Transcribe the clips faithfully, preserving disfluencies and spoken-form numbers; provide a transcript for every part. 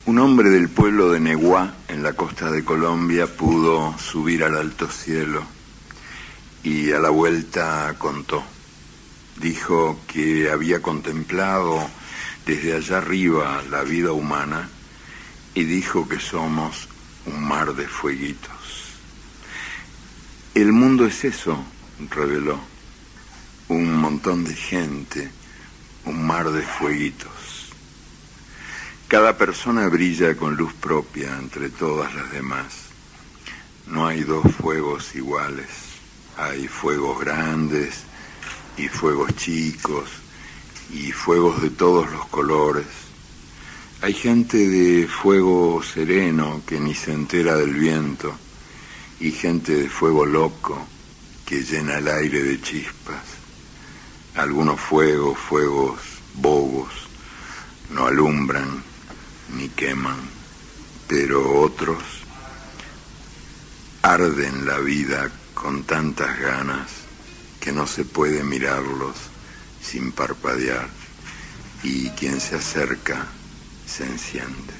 Un hombre del pueblo de Neguá, en la costa de Colombia, pudo subir al alto cielo y a la vuelta contó. Dijo que había contemplado desde allá arriba la vida humana y dijo que somos un mar de fueguitos. El mundo es eso, reveló, un montón de gente, un mar de fueguitos. Cada persona brilla con luz propia entre todas las demás. No hay dos fuegos iguales. Hay fuegos grandes y fuegos chicos y fuegos de todos los colores. Hay gente de fuego sereno que ni se entera del viento y gente de fuego loco que llena el aire de chispas. Algunos fuegos, fuegos bobos, no alumbran ni queman, pero otros arden la vida con tantas ganas que no se puede mirarlos sin parpadear, y quien se acerca se enciende.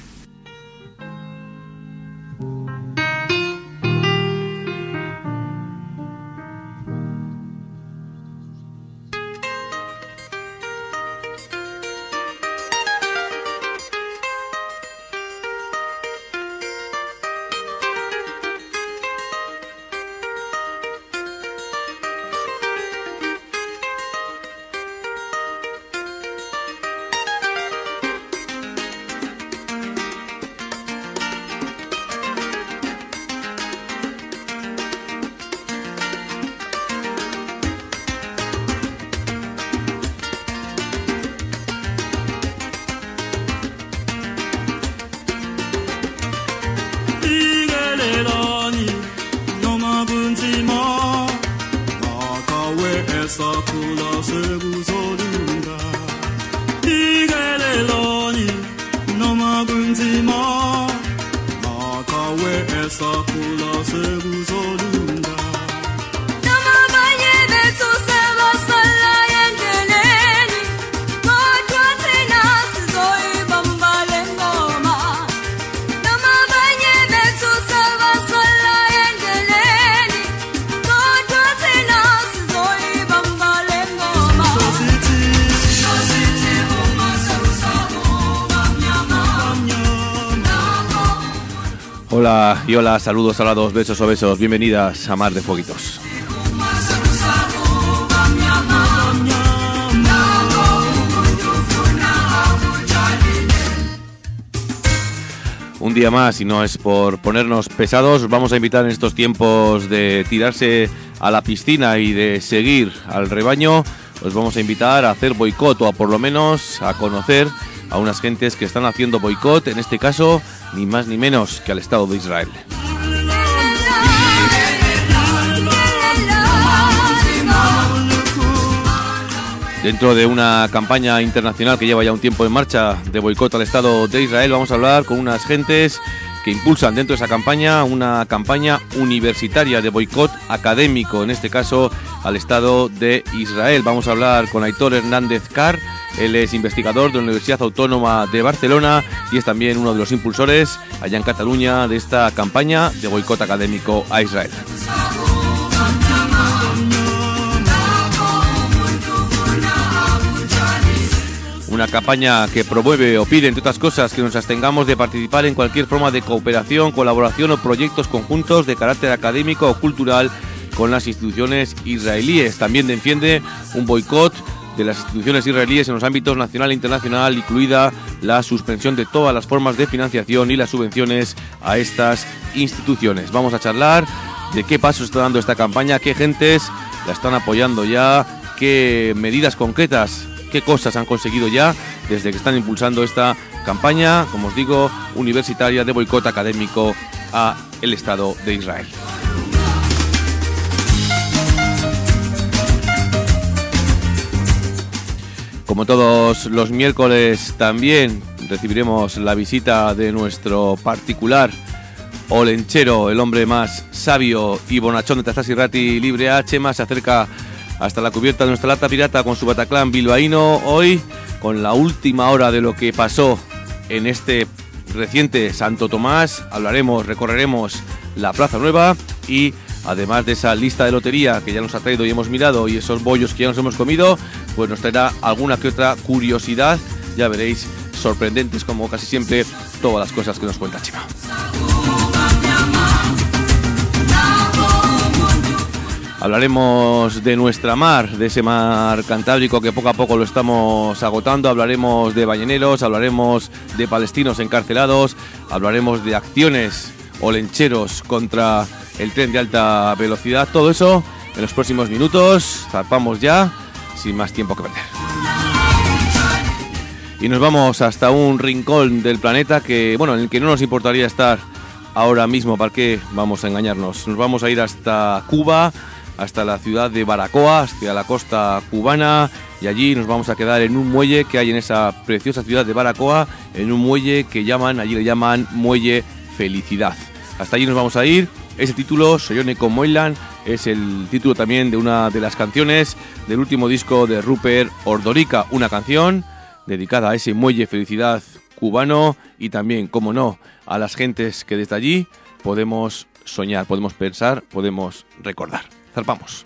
Hola y hola, saludos, alados, besos o besos, bienvenidas a Mar de Fueguitos. Un día más, y no es por ponernos pesados, vamos a invitar en estos tiempos de tirarse a la piscina y de seguir al rebaño, os vamos a invitar a hacer boicot, o a por lo menos a conocer a unas gentes que están haciendo boicot, en este caso ni más ni menos que al Estado de Israel. Dentro de una campaña internacional que lleva ya un tiempo en marcha de boicot al Estado de Israel, vamos a hablar con unas gentes que impulsan dentro de esa campaña una campaña universitaria de boicot académico, en este caso al Estado de Israel. Vamos a hablar con Aitor Hernández Carr. Él es investigador de la Universidad Autónoma de Barcelona y es también uno de los impulsores allá en Cataluña de esta campaña de boicot académico a Israel. Una campaña que promueve o pide, entre otras cosas, que nos abstengamos de participar en cualquier forma de cooperación, colaboración o proyectos conjuntos de carácter académico o cultural con las instituciones israelíes. También defiende un boicot de las instituciones israelíes en los ámbitos nacional e internacional, incluida la suspensión de todas las formas de financiación y las subvenciones a estas instituciones. Vamos a charlar de qué pasos está dando esta campaña, qué gentes la están apoyando ya, qué medidas concretas, qué cosas han conseguido ya desde que están impulsando esta campaña, como os digo, universitaria de boicot académico a el Estado de Israel. Como todos los miércoles también recibiremos la visita de nuestro particular olenchero, el hombre más sabio y bonachón de Tazás Irrati Libre A. Chema se acerca hasta la cubierta de nuestra lata pirata con su Bataclan bilbaíno, hoy con la última hora de lo que pasó en este reciente Santo Tomás, hablaremos, recorreremos la Plaza Nueva y además de esa lista de lotería que ya nos ha traído y hemos mirado y esos bollos que ya nos hemos comido, pues nos traerá alguna que otra curiosidad, ya veréis, sorprendentes como casi siempre todas las cosas que nos cuenta Chema. Hablaremos de nuestra mar, de ese mar Cantábrico que poco a poco lo estamos agotando, hablaremos de balleneros, hablaremos de palestinos encarcelados, hablaremos de acciones olencheros contra el tren de alta velocidad, todo eso en los próximos minutos, zarpamos ya, sin más tiempo que perder. Y nos vamos hasta un rincón del planeta que, bueno, en el que no nos importaría estar ahora mismo, ¿para qué vamos a engañarnos? Nos vamos a ir hasta Cuba, hasta la ciudad de Baracoa, hacia la costa cubana, y allí nos vamos a quedar en un muelle que hay en esa preciosa ciudad de Baracoa, en un muelle que llaman, allí le llaman Muelle Felicidad. Hasta allí nos vamos a ir. Ese título, Soyoneko Moilan, es el título también de una de las canciones del último disco de Rupert Ordorica, una canción dedicada a ese Muelle Felicidad cubano y también, como no, a las gentes que desde allí podemos soñar, podemos pensar, podemos recordar. Zarpamos.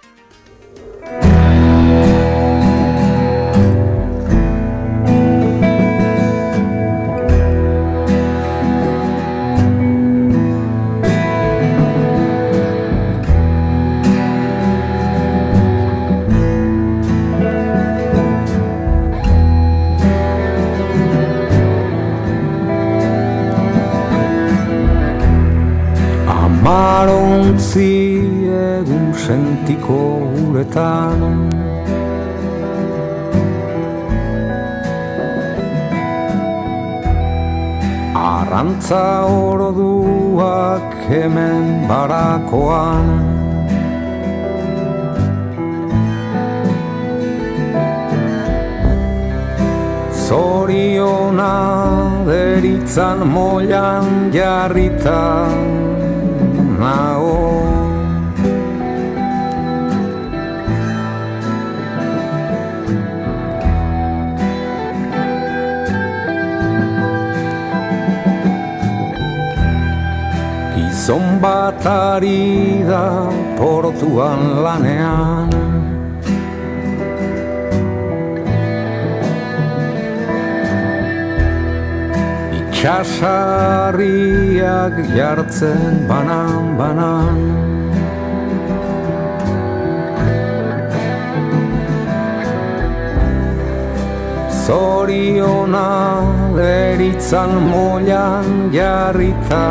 Amarontzi egun sentiko uretan Arrantza orduak hemen Barakoan Zoriona deritzan moilan jarrita nago Gizon bat ari da portuan lanean Itxasarriak jartzen banan-banan Zoriona deritzan moilan jarrita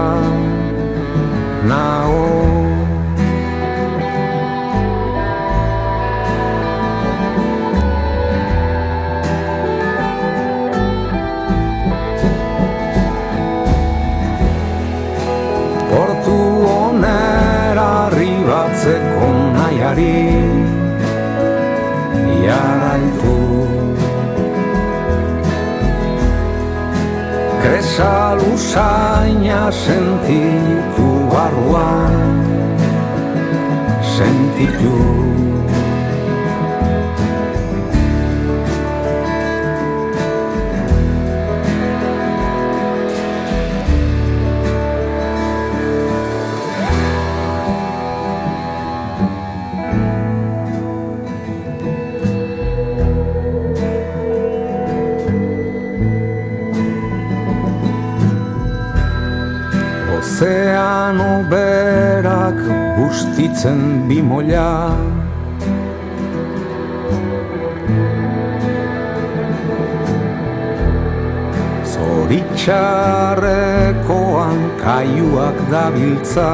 nago Portu onera arribatzeko nahiari jarraitu Kresa luzaina sentitu barruan sentitu Ozeano berak bustitzen bimoila Zoritxarrekoan kaiuak dabiltza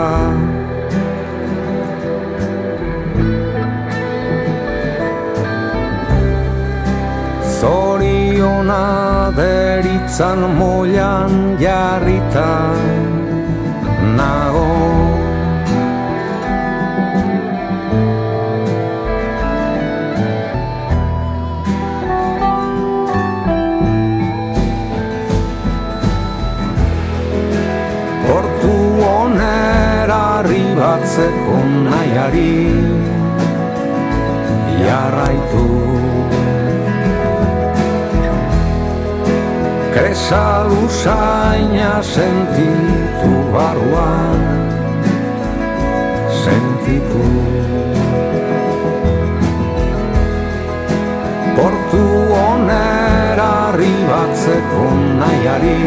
Zoriona deritzan moilan jarrita nago Portu onera arribatzeko nahiari jarraitu Babesa usaina sentitu barruan, sentitu. Portu honera arribatzeko nahiari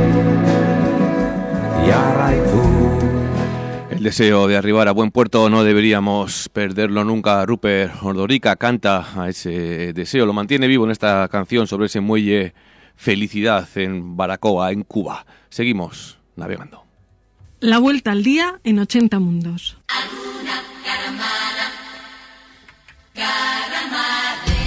jarraitu. El deseo de arribar a buen puerto no deberíamos perderlo nunca. Rupert Ordorica canta a ese deseo, lo mantiene vivo en esta canción sobre ese muelle Felicidad en Baracoa, en Cuba. Seguimos navegando. La vuelta al día en ochenta mundos. Alguna caramana, caramana.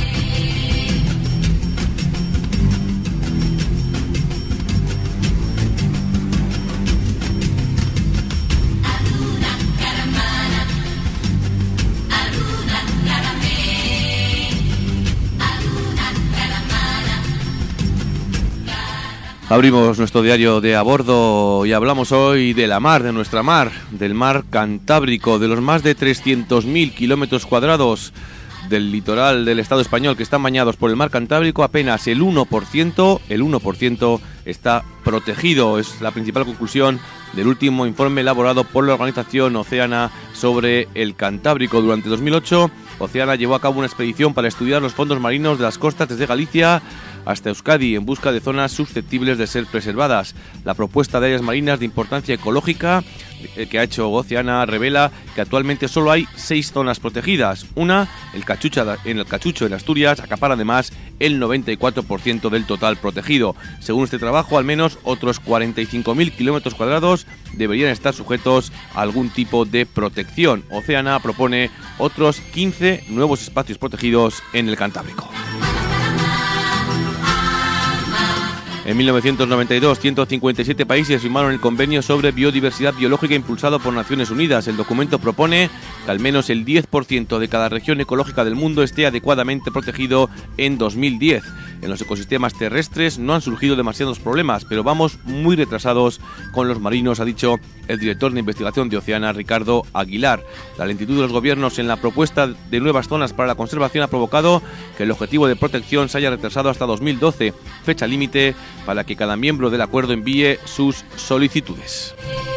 Abrimos nuestro diario de a bordo y hablamos hoy de la mar, de nuestra mar, del mar Cantábrico, de los más de trescientos mil kilómetros cuadrados del litoral del Estado español que están bañados por el mar Cantábrico. Apenas el uno por ciento, el uno por ciento está protegido. Es la principal conclusión del último informe elaborado por la organización Oceana sobre el Cantábrico. Durante dos mil ocho, Oceana llevó a cabo una expedición para estudiar los fondos marinos de las costas desde Galicia hasta Euskadi en busca de zonas susceptibles de ser preservadas. La propuesta de áreas marinas de importancia ecológica que ha hecho Oceana revela que actualmente solo hay seis zonas protegidas. Una, el Cachucha, en el Cachucho en Asturias, acapara además el noventa y cuatro por ciento del total protegido. Según este trabajo, al menos otros cuarenta y cinco mil kilómetros cuadrados deberían estar sujetos a algún tipo de protección. Oceana propone otros quince nuevos espacios protegidos en el Cantábrico. En mil novecientos noventa y dos, ciento cincuenta y siete países firmaron el convenio sobre biodiversidad biológica impulsado por Naciones Unidas. El documento propone que al menos el diez por ciento de cada región ecológica del mundo esté adecuadamente protegido en dos mil diez. En los ecosistemas terrestres no han surgido demasiados problemas, pero vamos muy retrasados con los marinos, ha dicho el director de investigación de Oceana, Ricardo Aguilar. La lentitud de los gobiernos en la propuesta de nuevas zonas para la conservación ha provocado que el objetivo de protección se haya retrasado hasta dos mil doce, fecha límite para que cada miembro del acuerdo envíe sus solicitudes.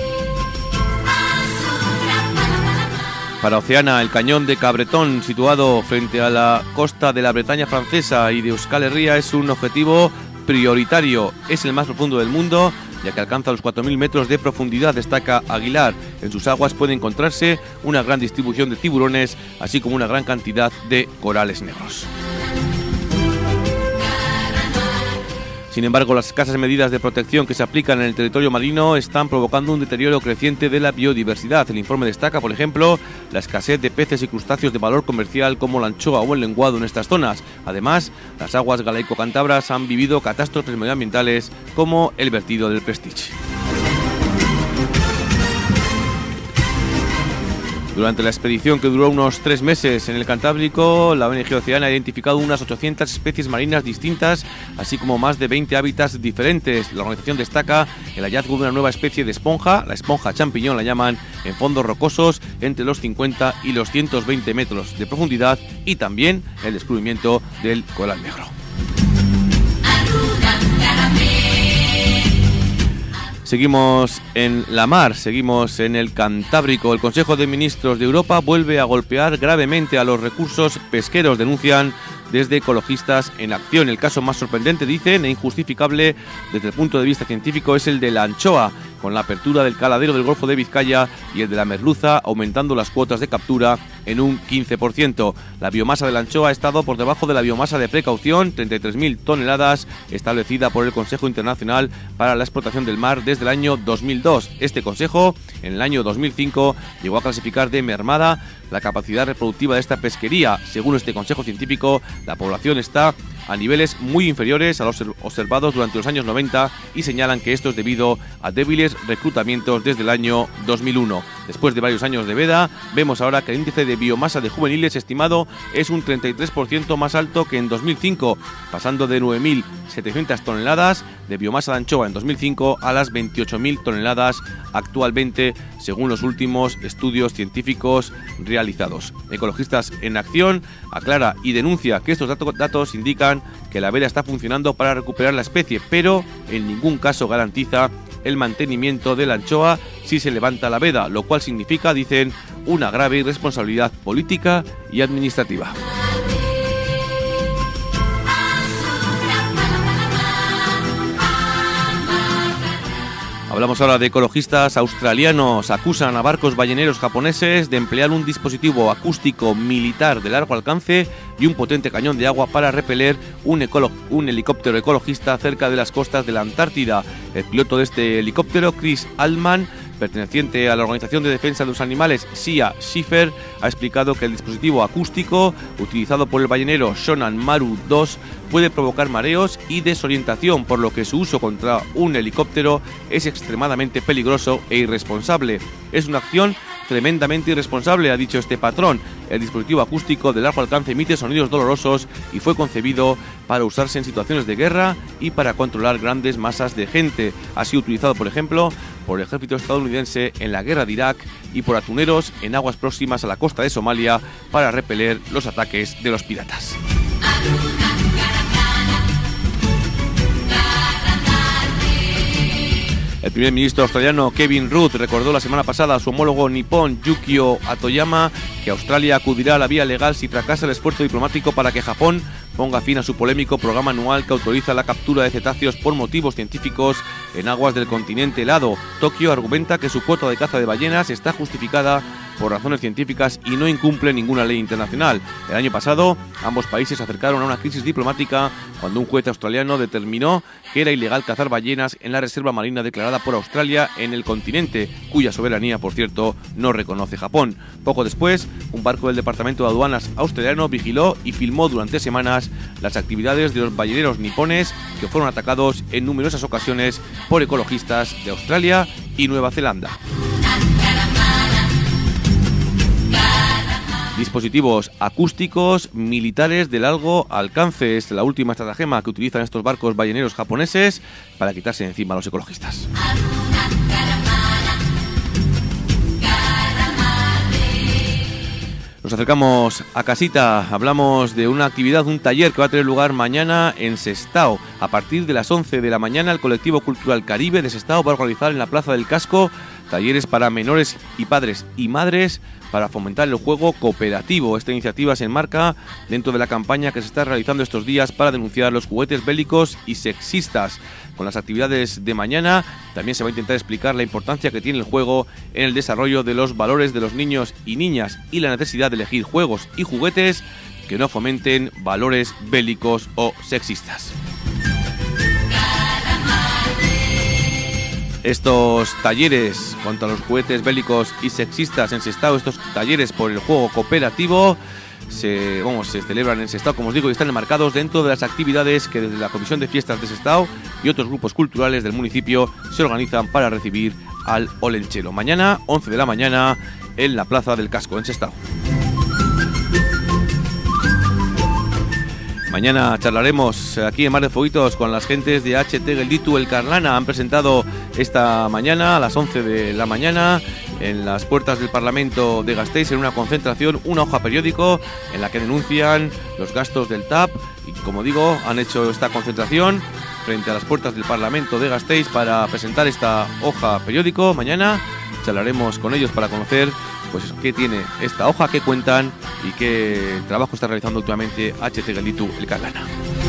Para Oceana, el cañón de Cabretón, situado frente a la costa de la Bretaña francesa y de Euskal Herria, es un objetivo prioritario. Es el más profundo del mundo, ya que alcanza los cuatro mil metros de profundidad, destaca Aguilar. En sus aguas puede encontrarse una gran distribución de tiburones, así como una gran cantidad de corales negros. Sin embargo, las escasas medidas de protección que se aplican en el territorio marino están provocando un deterioro creciente de la biodiversidad. El informe destaca, por ejemplo, la escasez de peces y crustáceos de valor comercial como la anchoa o el lenguado en estas zonas. Además, las aguas galaico-cántabras han vivido catástrofes medioambientales como el vertido del Prestige. Durante la expedición, que duró unos tres meses en el Cantábrico, la O N G Oceana ha identificado unas ochocientas especies marinas distintas, así como más de veinte hábitats diferentes. La organización destaca el hallazgo de una nueva especie de esponja, la esponja champiñón la llaman, en fondos rocosos entre los cincuenta y los ciento veinte metros de profundidad, y también el descubrimiento del coral negro. Seguimos en la mar, seguimos en el Cantábrico. El Consejo de Ministros de Europa vuelve a golpear gravemente a los recursos pesqueros, denuncian desde Ecologistas en Acción. El caso más sorprendente, dicen, e injustificable desde el punto de vista científico es el de la anchoa, con la apertura del caladero del Golfo de Vizcaya, y el de la merluza, aumentando las cuotas de captura en un quince por ciento. La biomasa de la anchoa ha estado por debajo de la biomasa de precaución, treinta y tres mil toneladas, establecida por el Consejo Internacional para la Explotación del Mar desde el año dos mil dos. Este consejo, en el año dos mil cinco, llegó a clasificar de mermada la capacidad reproductiva de esta pesquería. Según este consejo científico, la población está a niveles muy inferiores a los observados durante los años noventa, y señalan que esto es debido a débiles reclutamientos desde el año dos mil uno. Después de varios años de veda, vemos ahora que el índice de biomasa de juveniles estimado es un treinta y tres por ciento más alto que en dos mil cinco, pasando de nueve mil setecientas toneladas de biomasa de anchoa en dos mil cinco a las veintiocho mil toneladas actualmente, según los últimos estudios científicos realizados. Ecologistas en Acción aclara y denuncia que estos datos indican aseguran que la veda está funcionando para recuperar la especie, pero en ningún caso garantiza el mantenimiento de la anchoa si se levanta la veda, lo cual significa, dicen, una grave irresponsabilidad política y administrativa. Hablamos ahora de ecologistas australianos. Acusan a barcos balleneros japoneses de emplear un dispositivo acústico militar de largo alcance y un potente cañón de agua para repeler un, ecolo- un helicóptero ecologista cerca de las costas de la Antártida. El piloto de este helicóptero, Chris Altman, perteneciente a la Organización de Defensa de los Animales Sia Schiffer, ha explicado que el dispositivo acústico utilizado por el ballenero Shonan Maru dos puede provocar mareos y desorientación, por lo que su uso contra un helicóptero es extremadamente peligroso e irresponsable. Es una acción tremendamente irresponsable, ha dicho este patrón. El dispositivo acústico de largo alcance emite sonidos dolorosos y fue concebido para usarse en situaciones de guerra y para controlar grandes masas de gente. Ha sido utilizado, por ejemplo, por el ejército estadounidense en la guerra de Irak y por atuneros en aguas próximas a la costa de Somalia para repeler los ataques de los piratas. El primer ministro australiano Kevin Rudd recordó la semana pasada a su homólogo nipón Yukio Hatoyama que Australia acudirá a la vía legal si fracasa el esfuerzo diplomático para que Japón ponga fin a su polémico programa anual que autoriza la captura de cetáceos por motivos científicos en aguas del continente helado. Tokio argumenta que su cuota de caza de ballenas está justificada por razones científicas y no incumple ninguna ley internacional. El año pasado, ambos países se acercaron a una crisis diplomática cuando un juez australiano determinó que era ilegal cazar ballenas en la reserva marina declarada por Australia en el continente, cuya soberanía, por cierto, no reconoce Japón. Poco después, un barco del Departamento de Aduanas australiano vigiló y filmó durante semanas las actividades de los balleneros nipones que fueron atacados en numerosas ocasiones por ecologistas de Australia y Nueva Zelanda. Dispositivos acústicos militares de largo alcance es la última estratagema que utilizan estos barcos balleneros japoneses para quitarse de encima a los ecologistas. Nos acercamos a casita, hablamos de una actividad, un taller que va a tener lugar mañana en Sestao. A partir de las once de la mañana, el colectivo cultural Caribe de Sestao va a organizar en la Plaza del Casco talleres para menores y padres y madres para fomentar el juego cooperativo. Esta iniciativa se enmarca dentro de la campaña que se está realizando estos días para denunciar los juguetes bélicos y sexistas. Con las actividades de mañana también se va a intentar explicar la importancia que tiene el juego en el desarrollo de los valores de los niños y niñas y la necesidad de elegir juegos y juguetes que no fomenten valores bélicos o sexistas. Estos talleres contra los juguetes bélicos y sexistas en Sestao, estos talleres por el juego cooperativo, se, vamos, se celebran en Sestao, como os digo, y están enmarcados dentro de las actividades que desde la Comisión de Fiestas de Sestao y otros grupos culturales del municipio se organizan para recibir al Olenchero. Mañana, once de la mañana, en la Plaza del Casco, en Sestao. Mañana charlaremos aquí en Mar de Foguitos con las gentes de H T Gelditu Elkarlana. Han presentado esta mañana a las once de la mañana en las puertas del Parlamento de Gasteiz en una concentración, una hoja periódico en la que denuncian los gastos del T A P y, como digo, han hecho esta concentración frente a las puertas del Parlamento de Gasteiz para presentar esta hoja periódico. Mañana charlaremos con ellos para conocer pues eso, qué tiene esta hoja, qué cuentan y qué trabajo está realizando últimamente H T Gelditu Elkarlana.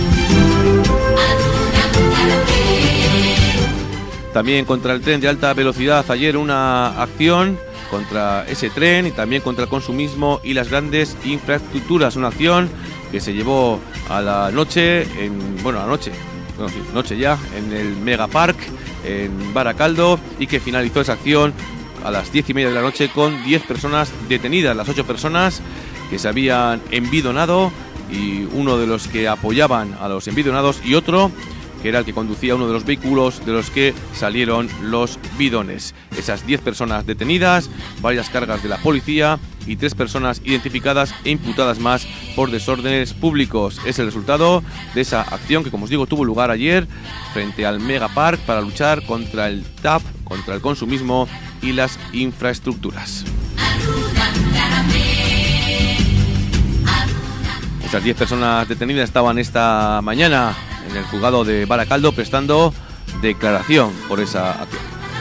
También contra el tren de alta velocidad, ayer una acción contra ese tren y también contra el consumismo y las grandes infraestructuras, una acción que se llevó a la noche, en, bueno, a la noche, bueno, sí, noche ya, en el Megapark, en Baracaldo, y que finalizó esa acción a las diez y media de la noche con diez personas detenidas, las ocho personas que se habían envidonado y uno de los que apoyaban a los envidonados y otro que era el que conducía uno de los vehículos de los que salieron los bidones. Esas diez personas detenidas, varias cargas de la policía y tres personas identificadas e imputadas más por desórdenes públicos. Es el resultado de esa acción que, como os digo, tuvo lugar ayer frente al Megapark para luchar contra el T A P, contra el consumismo y las infraestructuras. Esas diez personas detenidas estaban esta mañana en el juzgado de Baracaldo prestando declaración por esa acción.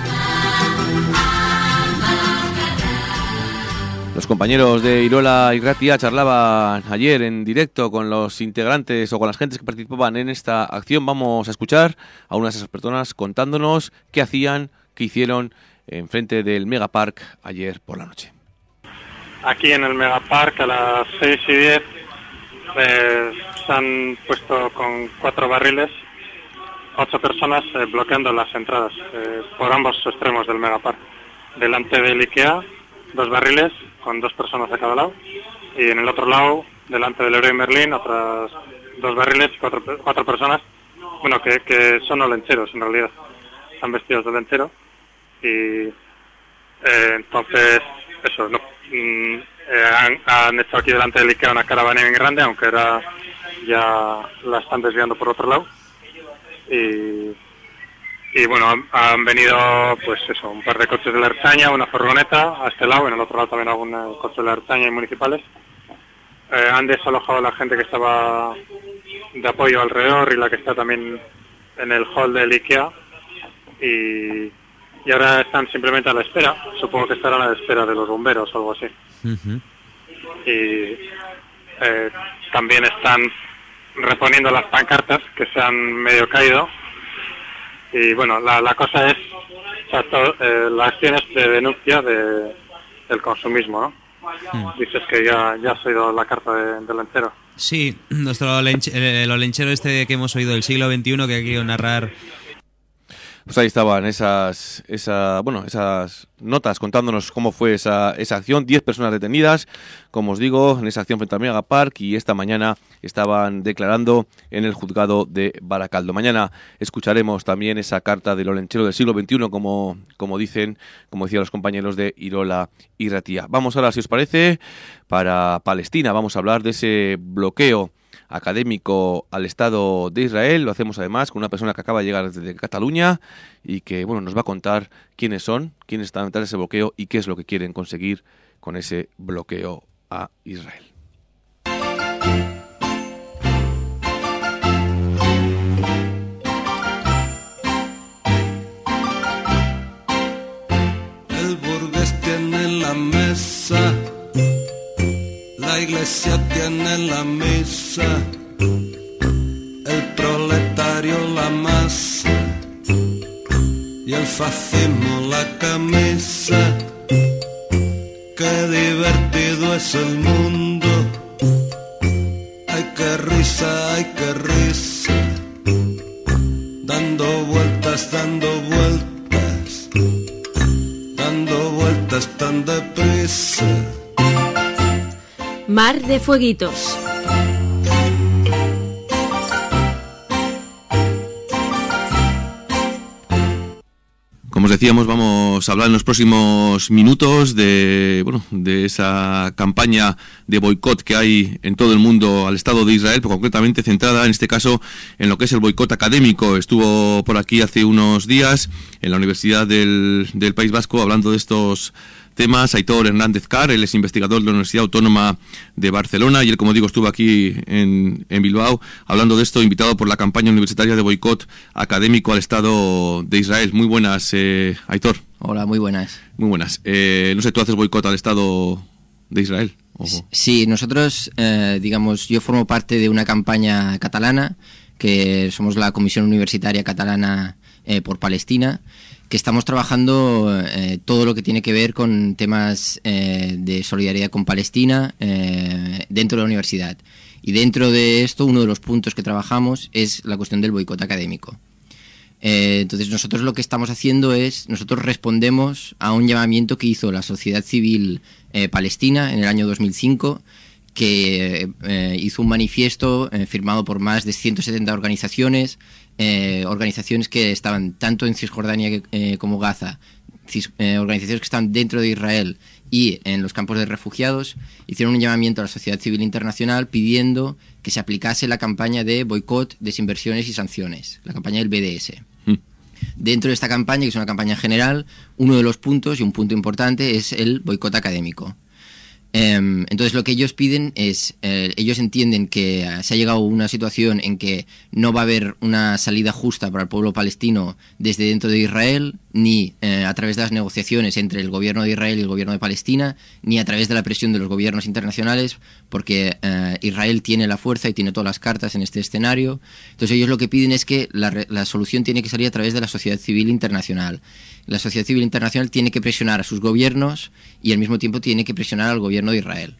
Los compañeros de Irola y Ratia charlaban ayer en directo con los integrantes o con las gentes que participaban en esta acción. Vamos a escuchar a una de esas personas contándonos qué hacían, qué hicieron en frente del Megapark ayer por la noche. Aquí en el Megapark a las seis y diez eh, se han puesto con cuatro barriles ocho personas eh, bloqueando las entradas eh, por ambos extremos del Megapark. Delante del IKEA, dos barriles con dos personas a cada lado, y en el otro lado, delante del Leroy Merlin, otras dos barriles y cuatro, cuatro personas, bueno, que, que son olencheros en realidad, están vestidos de olenchero, y eh, entonces, eso, no, mm, eh, han, han hecho aquí delante del IKEA una caravana bien grande, aunque era ya la están desviando por otro lado, y... Y bueno, han, han venido, pues eso, un par de coches de la Ertzaintza, una furgoneta a este lado, en el otro lado también algún coche de la Ertzaintza y municipales. Eh, han desalojado a la gente que estaba de apoyo alrededor y la que está también en el hall del IKEA. Y, y ahora están simplemente a la espera, supongo que estarán a la espera de los bomberos o algo así. Uh-huh. Y eh, también están reponiendo las pancartas que se han medio caído. Y bueno, la, la cosa es, o sea, todo, eh, la acción es de denuncia de, del consumismo, ¿no? Mm. Dices que ya, ya has oído la carta de, del Olenchero. Sí, nuestro olenche, el Olenchero este que hemos oído del siglo veintiuno, que ha querido narrar. Pues ahí estaban esas, esa, bueno, esas notas contándonos cómo fue esa, esa acción. Diez personas detenidas, como os digo, en esa acción frente al Megapark, y esta mañana estaban declarando en el juzgado de Baracaldo. Mañana escucharemos también esa carta del Olenchero del siglo veintiuno, como, como dicen, como decían los compañeros de Irola y Ratia. Vamos ahora, si os parece, para Palestina. Vamos a hablar de ese bloqueo académico al Estado de Israel. Lo hacemos además con una persona que acaba de llegar desde Cataluña y que bueno nos va a contar quiénes son, quiénes están detrás de ese bloqueo y qué es lo que quieren conseguir con ese bloqueo a Israel. El burgués tiene la mesa, la iglesia tiene la misa, el proletario la masa y el fascismo la camisa. Qué divertido es el mundo, ay qué risa, ay qué risa, dando vueltas, dando vueltas, dando vueltas tan deprisa. Mar de Fueguitos. Como os decíamos, vamos a hablar en los próximos minutos de bueno de esa campaña de boicot que hay en todo el mundo al Estado de Israel, pero concretamente centrada en este caso en lo que es el boicot académico. Estuvo por aquí hace unos días en la Universidad del, del País Vasco hablando de estos temas Aitor Hernández Carr. Él es investigador de la Universidad Autónoma de Barcelona y él, como digo, estuvo aquí en, en Bilbao hablando de esto, invitado por la campaña universitaria de boicot académico al Estado de Israel. Muy buenas, eh, Aitor. Hola, muy buenas. Muy buenas. Eh, no sé, ¿tú haces boicot al Estado de Israel? Ojo. Sí, nosotros, eh, digamos, yo formo parte de una campaña catalana, que somos la Comisión Universitaria Catalana eh, por Palestina, que estamos trabajando eh, todo lo que tiene que ver con temas eh, de solidaridad con Palestina eh, dentro de la universidad. Y dentro de esto, uno de los puntos que trabajamos es la cuestión del boicot académico. Eh, entonces, nosotros lo que estamos haciendo es, nosotros respondemos a un llamamiento que hizo la sociedad civil eh, palestina en el año dos mil cinco, que eh, hizo un manifiesto eh, firmado por más de ciento setenta organizaciones, Eh, organizaciones que estaban tanto en Cisjordania que, eh, como Gaza, cis, eh, organizaciones que están dentro de Israel y en los campos de refugiados, hicieron un llamamiento a la sociedad civil internacional pidiendo que se aplicase la campaña de boicot, desinversiones y sanciones, la campaña del B D S. Mm. Dentro de esta campaña, que es una campaña general, uno de los puntos, y un punto importante, es el boicot académico. Eh, entonces lo que ellos piden es, eh, ellos entienden que se ha llegado a una situación en que no va a haber una salida justa para el pueblo palestino desde dentro de Israel, ni eh, a través de las negociaciones entre el gobierno de Israel y el gobierno de Palestina, ni a través de la presión de los gobiernos internacionales, porque eh, Israel tiene la fuerza y tiene todas las cartas en este escenario. Entonces ellos lo que piden es que la, la solución tiene que salir a través de la sociedad civil internacional. La sociedad civil internacional tiene que presionar a sus gobiernos y al mismo tiempo tiene que presionar al gobierno de Israel.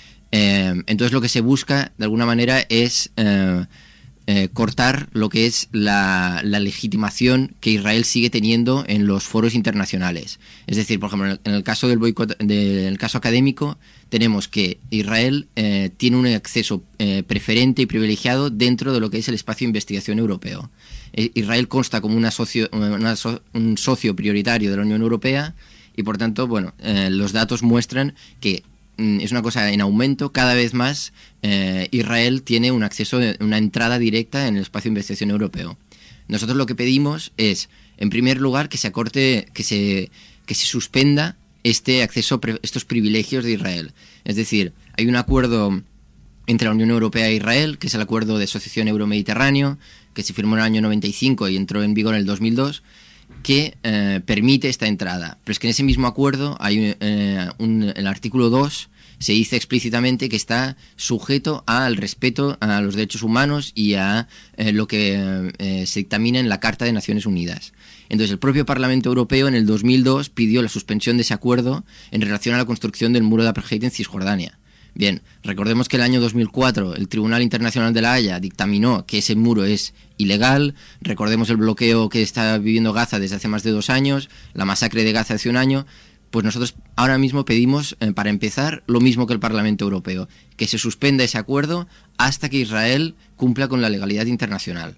Eh, entonces lo que se busca de alguna manera es eh, eh, cortar lo que es la, la legitimación que Israel sigue teniendo en los foros internacionales. Es decir, por ejemplo, en el caso del boicot, del caso académico, tenemos que Israel eh, tiene un acceso eh, preferente y privilegiado dentro de lo que es el espacio de investigación europeo. Israel consta como una socio, una so, un socio prioritario de la Unión Europea y, por tanto, bueno, eh, los datos muestran que mm, es una cosa en aumento. Cada vez más eh, Israel tiene un acceso, una entrada directa en el espacio de investigación europeo. Nosotros lo que pedimos es, en primer lugar, que se acorte, que se, que se suspenda este acceso, estos privilegios de Israel. Es decir, hay un acuerdo entre la Unión Europea e Israel, que es el Acuerdo de Asociación Euromediterráneo, que se firmó en el año noventa y cinco y entró en vigor en el dos mil dos, que eh, permite esta entrada. Pero es que en ese mismo acuerdo hay eh, un, el artículo dos se dice explícitamente que está sujeto al respeto a los derechos humanos y a eh, lo que eh, se dictamina en la Carta de Naciones Unidas. Entonces el propio Parlamento Europeo en el dos mil dos pidió la suspensión de ese acuerdo en relación a la construcción del muro de apartheid en Cisjordania. Bien, recordemos que el año dos mil cuatro el Tribunal Internacional de la Haya dictaminó que ese muro es ilegal. Recordemos el bloqueo que está viviendo Gaza desde hace más de dos años, la masacre de Gaza hace un año. Pues nosotros ahora mismo pedimos, eh, para empezar, lo mismo que el Parlamento Europeo, que se suspenda ese acuerdo hasta que Israel cumpla con la legalidad internacional.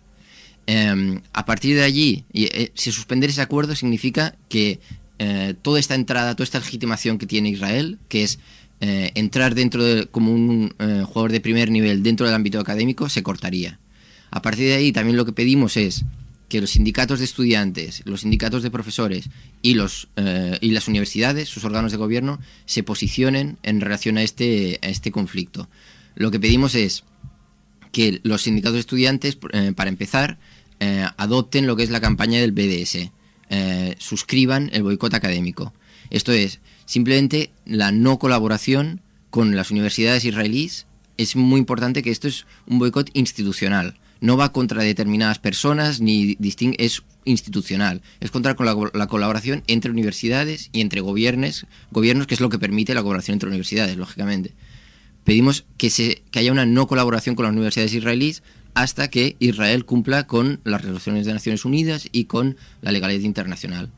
Eh, a partir de allí, y, eh, si suspender ese acuerdo significa que eh, toda esta entrada, toda esta legitimación que tiene Israel, que es Eh, entrar dentro de, como un eh, jugador de primer nivel dentro del ámbito académico, se cortaría. A partir de ahí también lo que pedimos es que los sindicatos de estudiantes, los sindicatos de profesores y, los, eh, y las universidades, sus órganos de gobierno, se posicionen en relación a este, a este conflicto. Lo que pedimos es que los sindicatos de estudiantes, eh, para empezar, eh, adopten lo que es la campaña del B D S, eh, suscriban el boicot académico. Esto es, simplemente la no colaboración con las universidades israelíes. Es muy importante que esto es un boicot institucional. No va contra determinadas personas ni distingue, es institucional. Es contra la, la colaboración entre universidades y entre gobiernos, gobiernos, que es lo que permite la colaboración entre universidades, lógicamente. Pedimos que, se, que haya una no colaboración con las universidades israelíes hasta que Israel cumpla con las resoluciones de Naciones Unidas y con la legalidad internacional.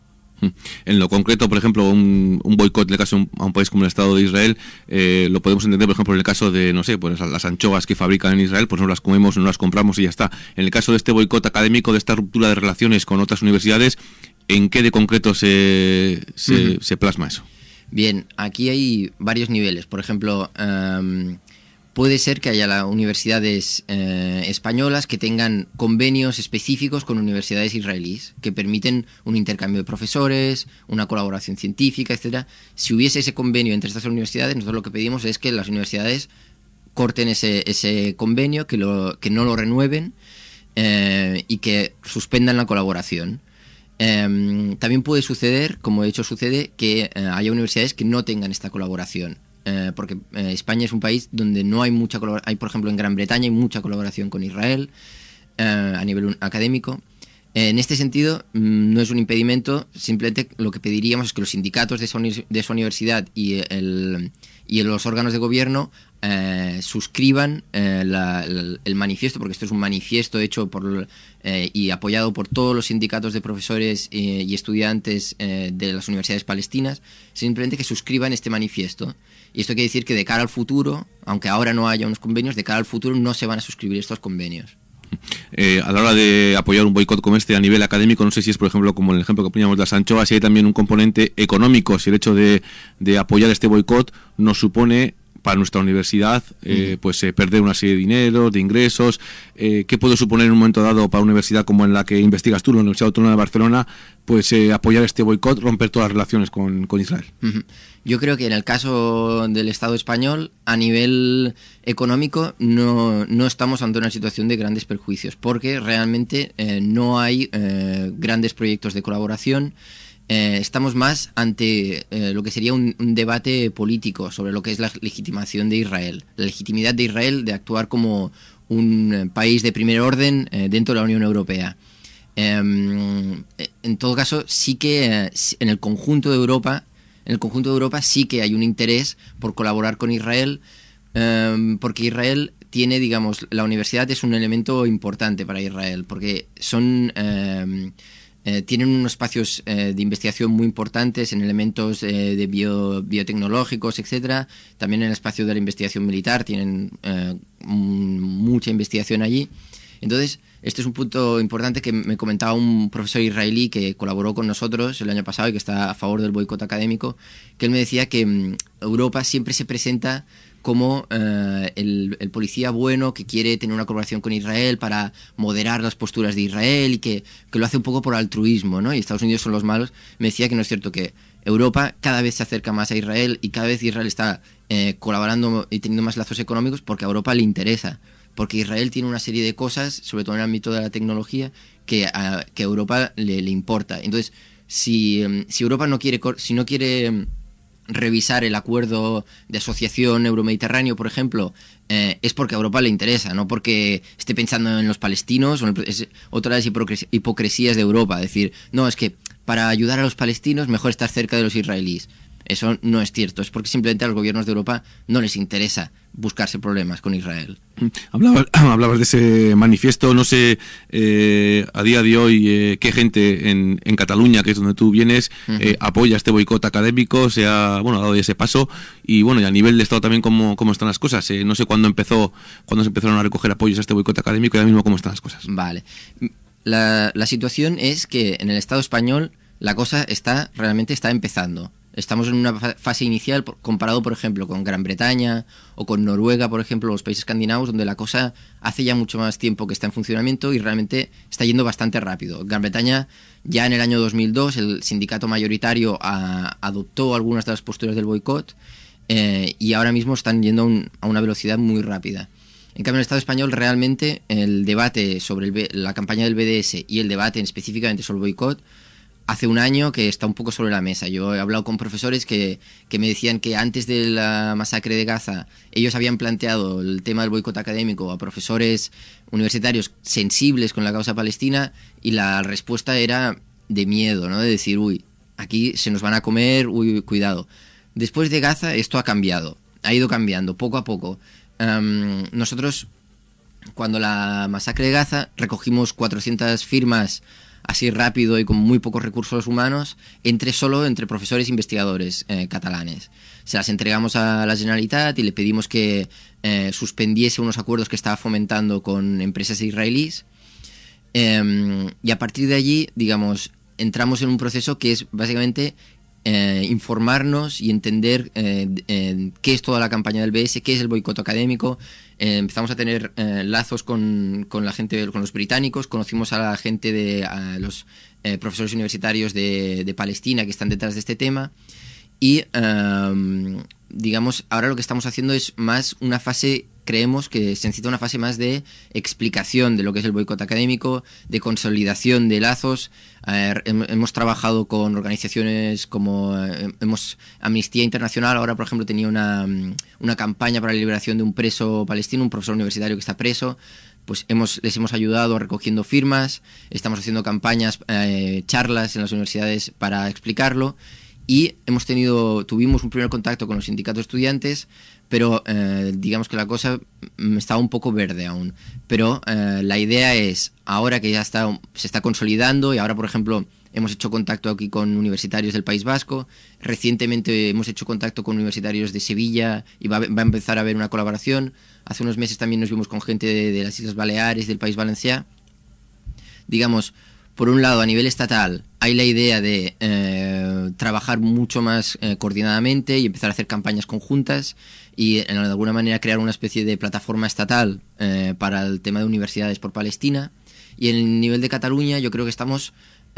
En lo concreto, por ejemplo, un, un boicot en el caso a un país como el Estado de Israel, eh, lo podemos entender, por ejemplo, en el caso de, no sé, pues las anchoas que fabrican en Israel, pues no las comemos, no las compramos y ya está. En el caso de este boicot académico, de esta ruptura de relaciones con otras universidades, ¿en qué de concreto se, se, uh-huh. se plasma eso? Bien, aquí hay varios niveles. Por ejemplo, um, puede ser que haya las universidades eh, españolas que tengan convenios específicos con universidades israelíes que permiten un intercambio de profesores, una colaboración científica, etcétera. Si hubiese ese convenio entre estas universidades, nosotros lo que pedimos es que las universidades corten ese, ese convenio, que, lo, que no lo renueven eh, y que suspendan la colaboración. Eh, también puede suceder, como de hecho sucede, que eh, haya universidades que no tengan esta colaboración. Eh, porque eh, España es un país donde no hay mucha colaboración. Hay, por ejemplo, en Gran Bretaña hay mucha colaboración con Israel eh, a nivel académico. Eh, en este sentido, mmm, no es un impedimento. Simplemente lo que pediríamos es que los sindicatos de esa, uni- de esa universidad y, el, y los órganos de gobierno eh, suscriban eh, la, la, el manifiesto, porque esto es un manifiesto hecho por eh, y apoyado por todos los sindicatos de profesores eh, y estudiantes eh, de las universidades palestinas. Simplemente que suscriban este manifiesto. Y esto quiere decir que de cara al futuro, aunque ahora no haya unos convenios, de cara al futuro no se van a suscribir estos convenios. Eh, a la hora de apoyar un boicot como este a nivel académico, no sé si es, por ejemplo, como el ejemplo que poníamos de las anchoas, si hay también un componente económico, si el hecho de, de apoyar este boicot nos supone para nuestra universidad, eh, mm. pues eh, perder una serie de dinero, de ingresos. Eh, ¿Qué puede suponer en un momento dado para una universidad como en la que investigas tú, la Universidad Autónoma de Barcelona, pues eh, apoyar este boicot, romper todas las relaciones con, con Israel? Uh-huh. Yo creo que en el caso del Estado español, a nivel económico, no, no estamos ante una situación de grandes perjuicios, porque realmente eh, no hay eh, grandes proyectos de colaboración. Eh, estamos más ante eh, lo que sería un, un debate político sobre lo que es la legitimación de Israel, la legitimidad de Israel de actuar como un país de primer orden eh, dentro de la Unión Europea. Eh, en todo caso, sí que eh, en el conjunto de Europa, en el conjunto de Europa sí que hay un interés por colaborar con Israel, eh, porque Israel tiene, digamos, la universidad es un elemento importante para Israel, porque son eh, eh, tienen unos espacios eh, de investigación muy importantes en elementos eh, de bio, biotecnológicos, etcétera. También en el espacio de la investigación militar tienen eh, mucha investigación allí. Entonces, este es un punto importante que me comentaba un profesor israelí que colaboró con nosotros el año pasado y que está a favor del boicot académico, que él me decía que um, Europa siempre se presenta como uh, el, el policía bueno que quiere tener una colaboración con Israel para moderar las posturas de Israel y que, que lo hace un poco por altruismo, ¿no? Y Estados Unidos son los malos. Me decía que no es cierto, que Europa cada vez se acerca más a Israel y cada vez Israel está eh, colaborando y teniendo más lazos económicos porque a Europa le interesa. Porque Israel tiene una serie de cosas, sobre todo en el ámbito de la tecnología, que a, que a Europa le, le importa. Entonces, si, si Europa no quiere, si no quiere revisar el acuerdo de asociación euromediterráneo, por ejemplo, eh, es porque a Europa le interesa, no porque esté pensando en los palestinos. Es otra de las hipocresías de Europa, decir, no, es que para ayudar a los palestinos mejor estar cerca de los israelíes. Eso no es cierto, es porque simplemente a los gobiernos de Europa no les interesa buscarse problemas con Israel. Hablabas, hablabas de ese manifiesto, no sé eh, a día de hoy eh, qué gente en, en Cataluña, que es donde tú vienes, uh-huh. eh, apoya este boicot académico, se ha, bueno, ha dado ese paso, y bueno, y a nivel de Estado también cómo, cómo están las cosas. Eh, no sé cuándo empezó, cuándo se empezaron a recoger apoyos a este boicot académico y ahora mismo cómo están las cosas. Vale, la, la situación es que en el Estado español la cosa está realmente está empezando. Estamos en una fase inicial comparado, por ejemplo, con Gran Bretaña o con Noruega, por ejemplo, los países escandinavos, donde la cosa hace ya mucho más tiempo que está en funcionamiento y realmente está yendo bastante rápido. Gran Bretaña, ya en el año dos mil dos, el sindicato mayoritario a, adoptó algunas de las posturas del boicot eh, y ahora mismo están yendo a, un, a una velocidad muy rápida. En cambio, en el Estado español, realmente el debate sobre el, la campaña del B D S y el debate específicamente sobre el boicot hace un año que está un poco sobre la mesa. Yo he hablado con profesores que, que me decían que antes de la masacre de Gaza ellos habían planteado el tema del boicot académico a profesores universitarios sensibles con la causa palestina y la respuesta era de miedo, ¿no? De decir, uy, aquí se nos van a comer, uy, cuidado. Después de Gaza esto ha cambiado, ha ido cambiando poco a poco. Um, nosotros, cuando la masacre de Gaza, recogimos cuatrocientas firmas así rápido y con muy pocos recursos humanos, entre solo entre profesores e investigadores eh, catalanes. Se las entregamos a la Generalitat y le pedimos que eh, suspendiese unos acuerdos que estaba fomentando con empresas israelíes. Eh, y a partir de allí, digamos, entramos en un proceso que es básicamente eh, informarnos y entender eh, eh, qué es toda la campaña del B S, qué es el boicot académico. Eh, empezamos a tener eh, lazos con, con la gente, con los británicos, conocimos a la gente de a los eh, profesores universitarios de, de Palestina que están detrás de este tema y eh, digamos, ahora lo que estamos haciendo es más una fase, creemos que se necesita una fase más de explicación de lo que es el boicot académico, de consolidación de lazos. Eh, hemos trabajado con organizaciones como eh, hemos Amnistía Internacional, ahora por ejemplo tenía una, una campaña para la liberación de un preso palestino, un profesor universitario que está preso. Pues hemos, les hemos ayudado recogiendo firmas, estamos haciendo campañas, eh, charlas en las universidades para explicarlo. Y hemos tenido, tuvimos un primer contacto con los sindicatos de estudiantes, pero eh, digamos que la cosa estaba un poco verde aún. Pero eh, la idea es, ahora que ya está, se está consolidando, y ahora, por ejemplo, hemos hecho contacto aquí con universitarios del País Vasco, recientemente hemos hecho contacto con universitarios de Sevilla y va, va a empezar a haber una colaboración. Hace unos meses también nos vimos con gente de, de las Islas Baleares, del País Valencià. Digamos, por un lado, a nivel estatal, hay la idea de, eh, eh, trabajar mucho más eh, coordinadamente y empezar a hacer campañas conjuntas y de alguna manera crear una especie de plataforma estatal eh, para el tema de universidades por Palestina. Y en el nivel de Cataluña yo creo que estamos...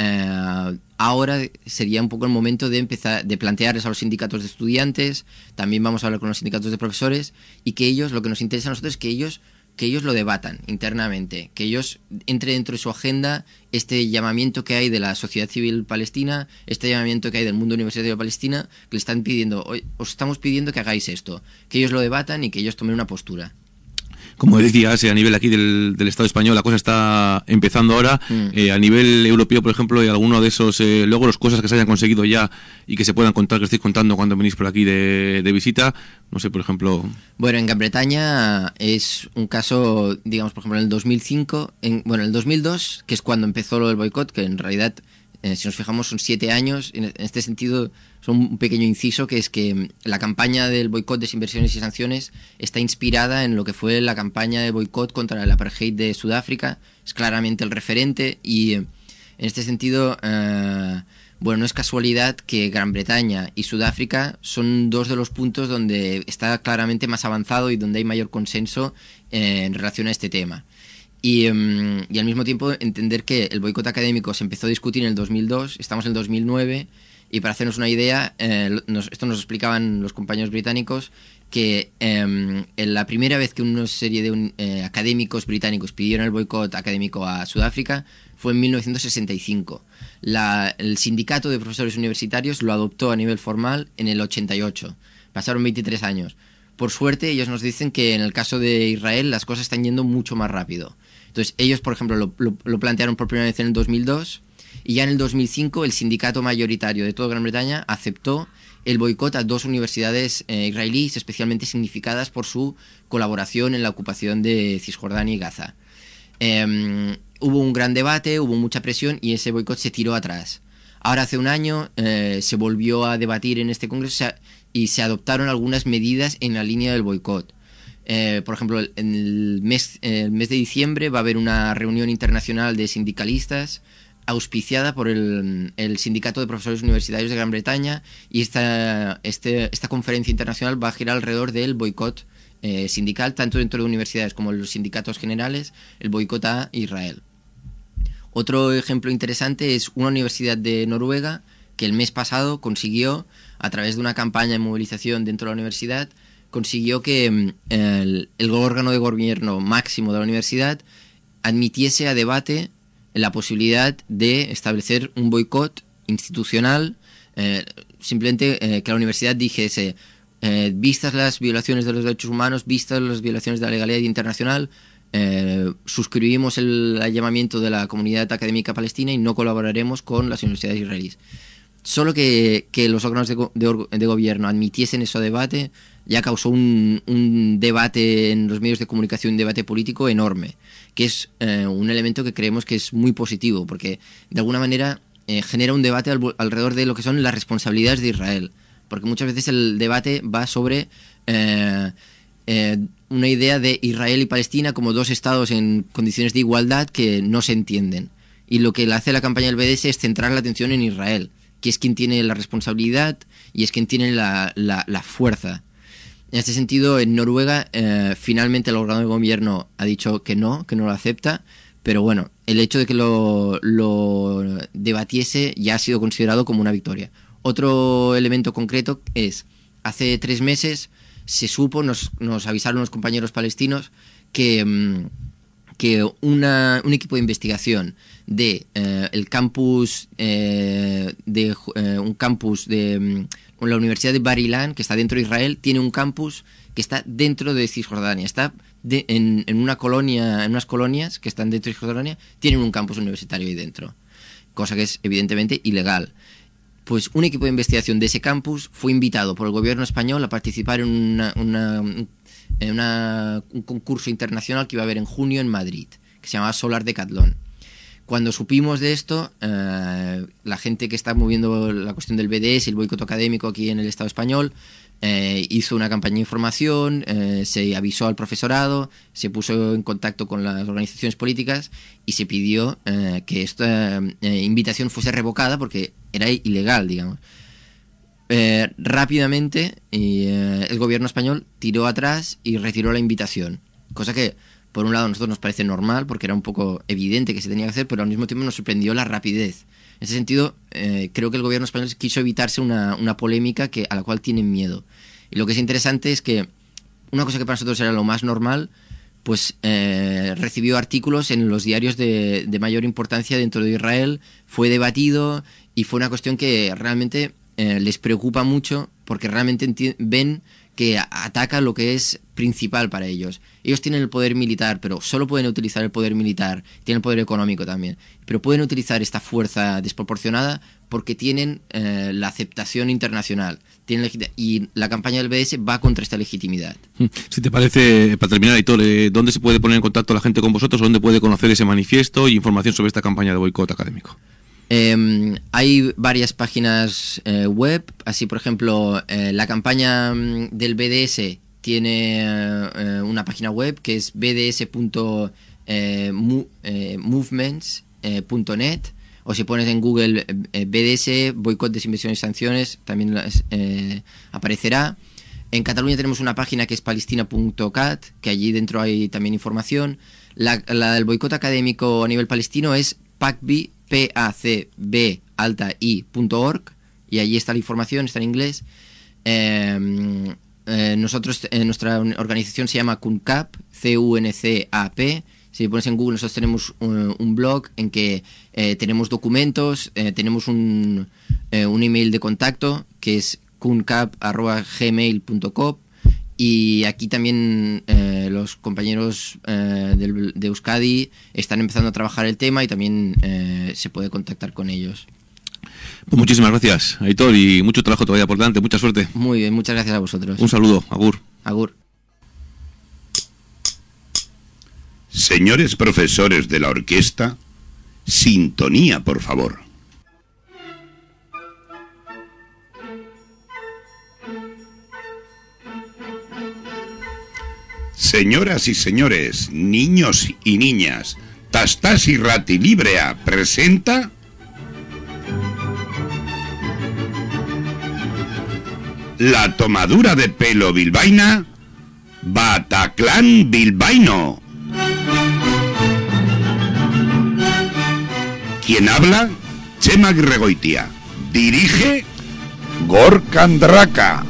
Eh, ahora sería un poco el momento de empezar de plantearles a los sindicatos de estudiantes, también vamos a hablar con los sindicatos de profesores y que ellos, lo que nos interesa a nosotros es que ellos que ellos lo debatan internamente, que ellos entre dentro de su agenda este llamamiento que hay de la sociedad civil palestina, este llamamiento que hay del mundo universitario palestina, que le están pidiendo, os estamos pidiendo que hagáis esto, que ellos lo debatan y que ellos tomen una postura. Como decías, a nivel aquí del, del Estado español la cosa está empezando ahora. Mm. Eh, a nivel europeo, por ejemplo, hay alguno de esos eh, logros, cosas que se hayan conseguido ya y que se puedan contar, que estéis contando cuando venís por aquí de, de visita. No sé, por ejemplo... Bueno, en Gran Bretaña es un caso, digamos, por ejemplo, en el dos mil cinco, en, bueno, en el dos mil dos, que es cuando empezó lo del boicot, que en realidad... Eh, si nos fijamos son siete años, en este sentido son un pequeño inciso, que es que la campaña del boicot, desinversiones y sanciones está inspirada en lo que fue la campaña de boicot contra el apartheid de Sudáfrica, es claramente el referente y en este sentido, eh, bueno, no es casualidad que Gran Bretaña y Sudáfrica son dos de los puntos donde está claramente más avanzado y donde hay mayor consenso eh, en relación a este tema. Y, um, y al mismo tiempo entender que el boicot académico se empezó a discutir en el dos mil dos, estamos en el dos mil nueve y para hacernos una idea, eh, nos, esto nos explicaban los compañeros británicos, que eh, en la primera vez que una serie de un, eh, académicos británicos pidieron el boicot académico a Sudáfrica fue en mil novecientos sesenta y cinco. La, el sindicato de profesores universitarios lo adoptó a nivel formal en el ochenta y ocho, pasaron veintitrés años. Por suerte ellos nos dicen que en el caso de Israel las cosas están yendo mucho más rápido. Entonces ellos, por ejemplo, lo, lo, lo plantearon por primera vez en el dos mil dos y ya en el dos mil cinco el sindicato mayoritario de toda Gran Bretaña aceptó el boicot a dos universidades eh, israelíes especialmente significadas por su colaboración en la ocupación de Cisjordania y Gaza. Eh, hubo un gran debate, hubo mucha presión y ese boicot se tiró atrás. Ahora hace un año eh, se volvió a debatir en este congreso y se adoptaron algunas medidas en la línea del boicot. Eh, por ejemplo, en el mes, el mes de diciembre va a haber una reunión internacional de sindicalistas auspiciada por el, el Sindicato de Profesores Universitarios de Gran Bretaña y esta, este, esta conferencia internacional va a girar alrededor del boicot eh, sindical, tanto dentro de universidades como en los sindicatos generales, el boicot a Israel. Otro ejemplo interesante es una universidad de Noruega que el mes pasado consiguió, a través de una campaña de movilización dentro de la universidad, consiguió que el, el órgano de gobierno máximo de la universidad admitiese a debate la posibilidad de establecer un boicot institucional, eh, simplemente eh, que la universidad dijese, eh, vistas las violaciones de los derechos humanos, vistas las violaciones de la legalidad internacional, eh, suscribimos el, el llamamiento de la comunidad académica palestina y no colaboraremos con las universidades israelíes. Solo que, que los órganos de, de, de gobierno admitiesen ese debate ya causó un, un debate en los medios de comunicación, un debate político enorme, que es eh, un elemento que creemos que es muy positivo, porque de alguna manera eh, genera un debate al, alrededor de lo que son las responsabilidades de Israel, porque muchas veces el debate va sobre eh, eh, una idea de Israel y Palestina como dos estados en condiciones de igualdad que no se entienden, y lo que hace la campaña del B D S es centrar la atención en Israel, que es quien tiene la responsabilidad y es quien tiene la, la, la fuerza. En este sentido, en Noruega, eh, finalmente el órgano de gobierno ha dicho que no, que no lo acepta, pero bueno, el hecho de que lo, lo debatiese ya ha sido considerado como una victoria. Otro elemento concreto es, hace tres meses se supo, nos, nos avisaron los compañeros palestinos, que, que una, un equipo de investigación de eh, el campus eh, de eh, un campus de la Universidad de Bar Ilan, que está dentro de Israel, tiene un campus que está dentro de Cisjordania, está de, en, en una colonia, en unas colonias que están dentro de Cisjordania, tienen un campus universitario ahí dentro, cosa que es evidentemente ilegal. Pues un equipo de investigación de ese campus fue invitado por el gobierno español a participar en una, una, en una, un concurso internacional que iba a haber en junio en Madrid, que se llamaba Solar Decathlon. Cuando supimos de esto, eh, la gente que está moviendo la cuestión del B D S, el boicot académico aquí en el Estado español, eh, hizo una campaña de información, eh, se avisó al profesorado, se puso en contacto con las organizaciones políticas y se pidió eh, que esta eh, invitación fuese revocada porque era ilegal, digamos. Eh, rápidamente y, eh, el gobierno español tiró atrás y retiró la invitación, cosa que por un lado a nosotros nos parece normal porque era un poco evidente que se tenía que hacer, pero al mismo tiempo nos sorprendió la rapidez. En ese sentido, eh, creo que el gobierno español quiso evitarse una, una polémica que, a la cual tienen miedo. Y lo que es interesante es que una cosa que para nosotros era lo más normal, pues eh, recibió artículos en los diarios de, de mayor importancia dentro de Israel, fue debatido y fue una cuestión que realmente eh, les preocupa mucho porque realmente enti- ven que ataca lo que es principal para ellos. Ellos tienen el poder militar, pero solo pueden utilizar el poder militar, tienen el poder económico también, pero pueden utilizar esta fuerza desproporcionada porque tienen eh, la aceptación internacional, tienen legit- y la campaña del B D S va contra esta legitimidad. Si te parece, para terminar, Aitor, eh, ¿dónde se puede poner en contacto la gente con vosotros? ¿Dónde puede conocer ese manifiesto y información sobre esta campaña de boicot académico? Eh, hay varias páginas eh, web, así por ejemplo, eh, la campaña del B D S tiene eh, una página web que es b d s punto movements punto net, o si pones en Google eh, B D S, boicot, desinversión y sanciones, también eh, aparecerá. En Cataluña tenemos una página que es palestina punto cat, que allí dentro hay también información. La, la del boicot académico a nivel palestino es pacbi, P A C B alta I punto org, y allí está la información, está en inglés. Eh, eh, nosotros, eh, nuestra organización se llama CUNCAP, C U N C A P. Si pones en Google, nosotros tenemos un, un blog en que eh, tenemos documentos, eh, tenemos un, eh, un email de contacto que es cuncap arroba gmail punto com. Y aquí también eh, los compañeros eh, del, de Euskadi están empezando a trabajar el tema y también eh, se puede contactar con ellos. Pues muchísimas gracias, Aitor, y mucho trabajo todavía por delante. Mucha suerte. Muy bien, muchas gracias a vosotros. Un saludo, agur. Agur. Señores profesores de la orquesta, sintonía, por favor. Señoras y señores, niños y niñas, Tastas y Rati Librea presenta la tomadura de pelo bilbaína Bataclan Bilbaíno. ¿Quién habla? Chema Gregoitia. Dirige Gorka Andraka.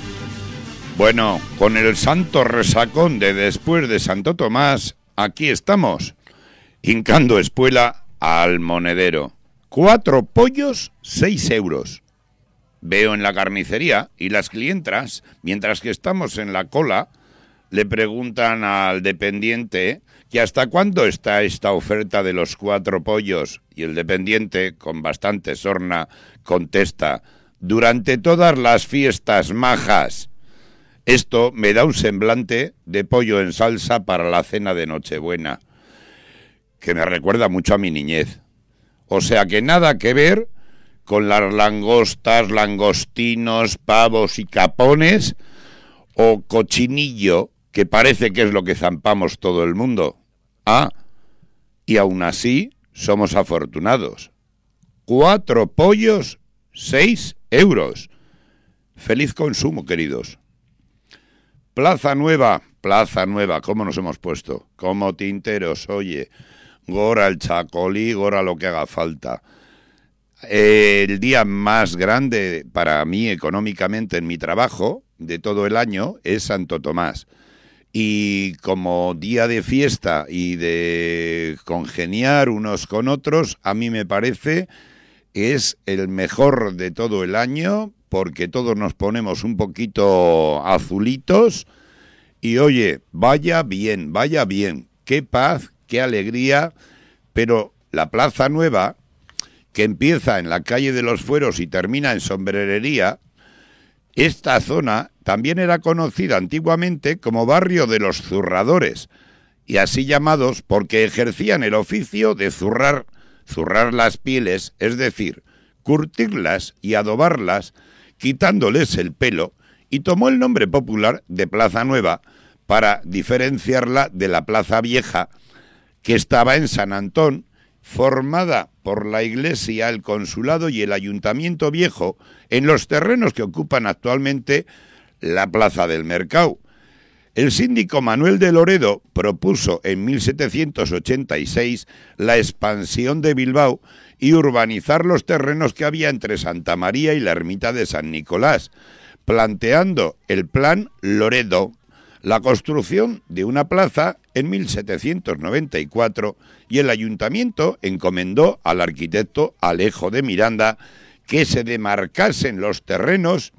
Bueno, con el santo resacón de después de Santo Tomás, aquí estamos, hincando espuela al monedero. Cuatro pollos, seis euros. Veo en la carnicería y las clientas, mientras que estamos en la cola, le preguntan al dependiente que hasta cuándo está esta oferta de los cuatro pollos, y el dependiente, con bastante sorna, contesta: durante todas las fiestas majas. Esto me da un semblante de pollo en salsa para la cena de Nochebuena, que me recuerda mucho a mi niñez. O sea que nada que ver con las langostas, langostinos, pavos y capones, o cochinillo, que parece que es lo que zampamos todo el mundo. Ah, y aún así somos afortunados. Cuatro pollos, seis euros. Feliz consumo, queridos. Plaza Nueva, Plaza Nueva, ¿cómo nos hemos puesto? Como tinteros, oye, gora el chacolí, gora lo que haga falta. Eh, el día más grande para mí económicamente en mi trabajo de todo el año es Santo Tomás. Y como día de fiesta y de congeniar unos con otros, a mí me parece que es el mejor de todo el año, porque todos nos ponemos un poquito azulitos y oye, vaya bien, vaya bien, qué paz, qué alegría. Pero la Plaza Nueva, que empieza en la calle de los Fueros y termina en Sombrerería, esta zona también era conocida antiguamente como barrio de los zurradores, y así llamados porque ejercían el oficio de zurrar zurrar las pieles, es decir, curtirlas y adobarlas, quitándoles el pelo, y tomó el nombre popular de Plaza Nueva para diferenciarla de la Plaza Vieja, que estaba en San Antón, formada por la iglesia, el consulado y el ayuntamiento viejo en los terrenos que ocupan actualmente la Plaza del Mercado. El síndico Manuel de Loredo propuso en mil setecientos ochenta y seis la expansión de Bilbao y urbanizar los terrenos que había entre Santa María y la ermita de San Nicolás, planteando el Plan Loredo, la construcción de una plaza en mil setecientos noventa y cuatro, y el ayuntamiento encomendó al arquitecto Alejo de Miranda que se demarcasen los terrenos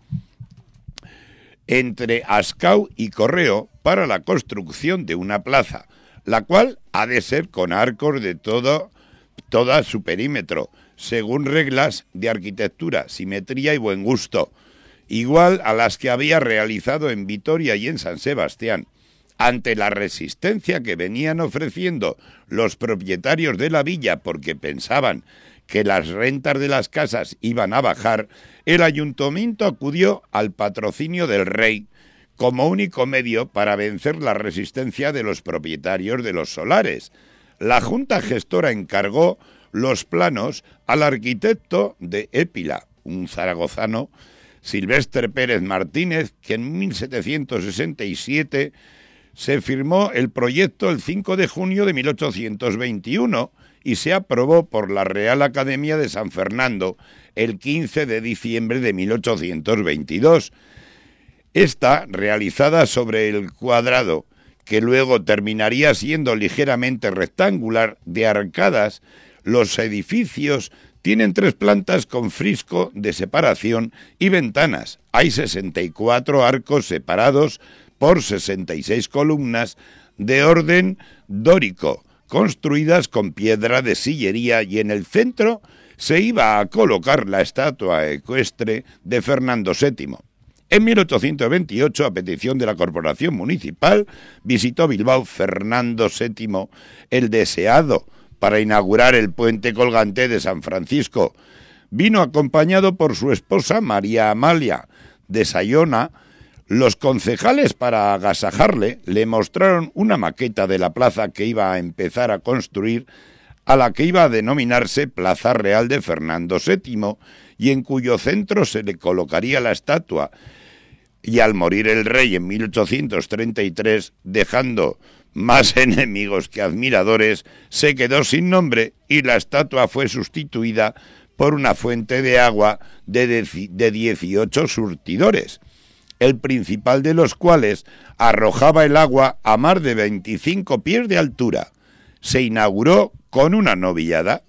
entre Ascau y Correo para la construcción de una plaza, la cual ha de ser con arcos de todo, todo su perímetro, según reglas de arquitectura, simetría y buen gusto, igual a las que había realizado en Vitoria y en San Sebastián. Ante la resistencia que venían ofreciendo los propietarios de la villa porque pensaban que las rentas de las casas iban a bajar, el ayuntamiento acudió al patrocinio del rey como único medio para vencer la resistencia de los propietarios de los solares. La Junta Gestora encargó los planos al arquitecto de Épila, un zaragozano, Silvestre Pérez Martínez, que en mil setecientos sesenta y siete se firmó el proyecto el cinco de junio de mil ochocientos veintiuno y se aprobó por la Real Academia de San Fernando el quince de diciembre de mil ochocientos veintidós. Esta, realizada sobre el cuadrado, que luego terminaría siendo ligeramente rectangular, de arcadas, los edificios tienen tres plantas con frisco de separación y ventanas. Hay sesenta y cuatro arcos separados por sesenta y seis columnas de orden dórico, construidas con piedra de sillería, y en el centro se iba a colocar la estatua ecuestre de Fernando séptimo. En mil ochocientos veintiocho, a petición de la Corporación Municipal, visitó Bilbao Fernando séptimo, el deseado, para inaugurar el puente colgante de San Francisco. Vino acompañado por su esposa María Amalia de Sayona. Los concejales, para agasajarle, le mostraron una maqueta de la plaza que iba a empezar a construir, a la que iba a denominarse Plaza Real de Fernando séptimo, y en cuyo centro se le colocaría la estatua. Y al morir el rey en mil ochocientos treinta y tres, dejando más enemigos que admiradores, se quedó sin nombre y la estatua fue sustituida por una fuente de agua de, de dieciocho surtidores, el principal de los cuales arrojaba el agua a más de veinticinco pies de altura. Se inauguró con una novillada.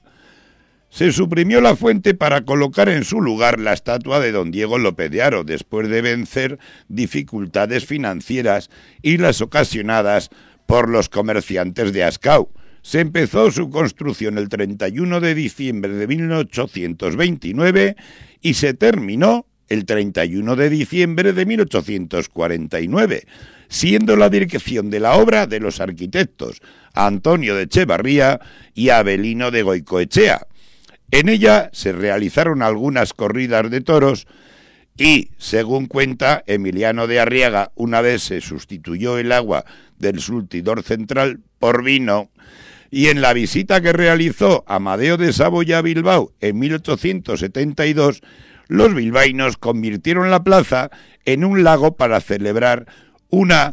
Se suprimió la fuente para colocar en su lugar la estatua de don Diego López de Haro, después de vencer dificultades financieras y las ocasionadas por los comerciantes de Ascau. Se empezó su construcción el treinta y uno de diciembre de mil ochocientos veintinueve y se terminó el treinta y uno de diciembre de mil ochocientos cuarenta y nueve, siendo la dirección de la obra de los arquitectos Antonio de Echevarría y Avelino de Goicoechea. En ella se realizaron algunas corridas de toros y, según cuenta Emiliano de Arriaga, una vez se sustituyó el agua del surtidor central por vino, y en la visita que realizó Amadeo de Saboya a Bilbao en mil ochocientos setenta y dos, los bilbaínos convirtieron la plaza en un lago para celebrar una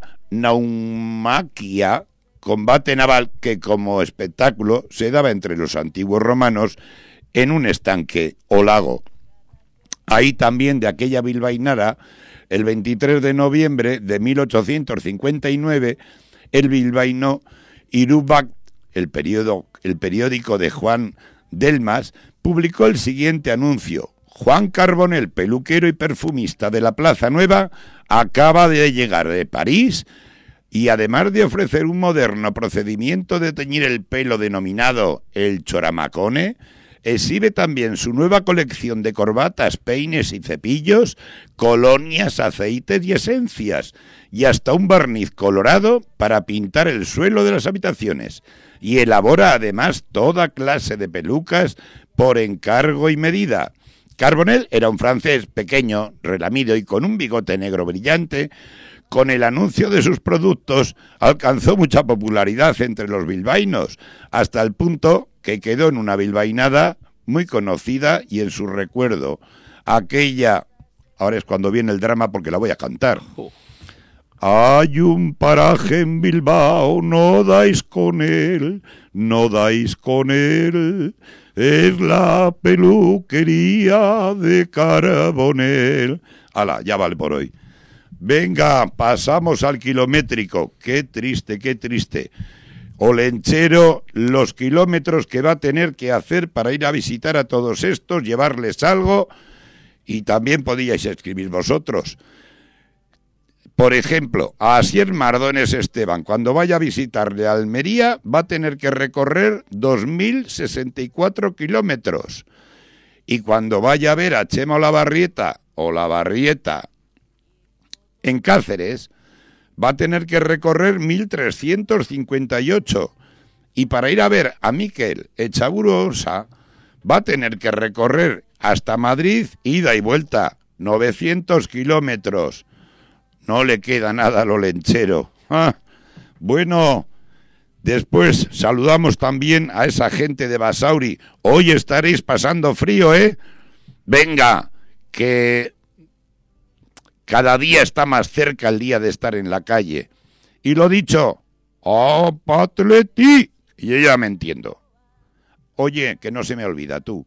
naumaquia, combate naval que como espectáculo se daba entre los antiguos romanos en un estanque o lago. Ahí también, de aquella bilbainara, el veintitrés de noviembre de mil ochocientos cincuenta y nueve, el bilbaíno Irubac, el, periodo, el periódico de Juan Delmas, publicó el siguiente anuncio: Juan Carbonell, peluquero y perfumista de la Plaza Nueva, acaba de llegar de París y, además de ofrecer un moderno procedimiento de teñir el pelo denominado el choramacone, exhibe también su nueva colección de corbatas, peines y cepillos, colonias, aceites y esencias, y hasta un barniz colorado para pintar el suelo de las habitaciones. y elabora además toda clase de pelucas por encargo y medida. Carbonell era un francés pequeño, relamido y con un bigote negro brillante. Con el anuncio de sus productos alcanzó mucha popularidad entre los bilbaínos, hasta el punto que quedó en una bilbainada muy conocida y en su recuerdo. Aquella, ahora es cuando viene el drama porque la voy a cantar. Hay un paraje en Bilbao, no dais con él, no dais con él, es la peluquería de Carbonell. Hala, ya vale por hoy. Venga, pasamos al kilométrico. Qué triste, qué triste. Olenchero, los kilómetros que va a tener que hacer para ir a visitar a todos estos, llevarles algo, y también podíais escribir vosotros. Por ejemplo, a Asier Mardones Esteban, cuando vaya a visitarle a Almería, va a tener que recorrer dos mil sesenta y cuatro kilómetros. Y cuando vaya a ver a Chema Olavarrieta, Olavarrieta, en Cáceres, va a tener que recorrer mil trescientos cincuenta y ocho. Y para ir a ver a Mikel Echaburuosa, va a tener que recorrer hasta Madrid, ida y vuelta, novecientos kilómetros. No le queda nada al olenchero. Ah, bueno, después saludamos también a esa gente de Basauri. Hoy estaréis pasando frío, ¿eh? Venga, que cada día está más cerca el día de estar en la calle. Y lo dicho, ¡oh, patleti! Y yo ya me entiendo. Oye, que no se me olvida tú.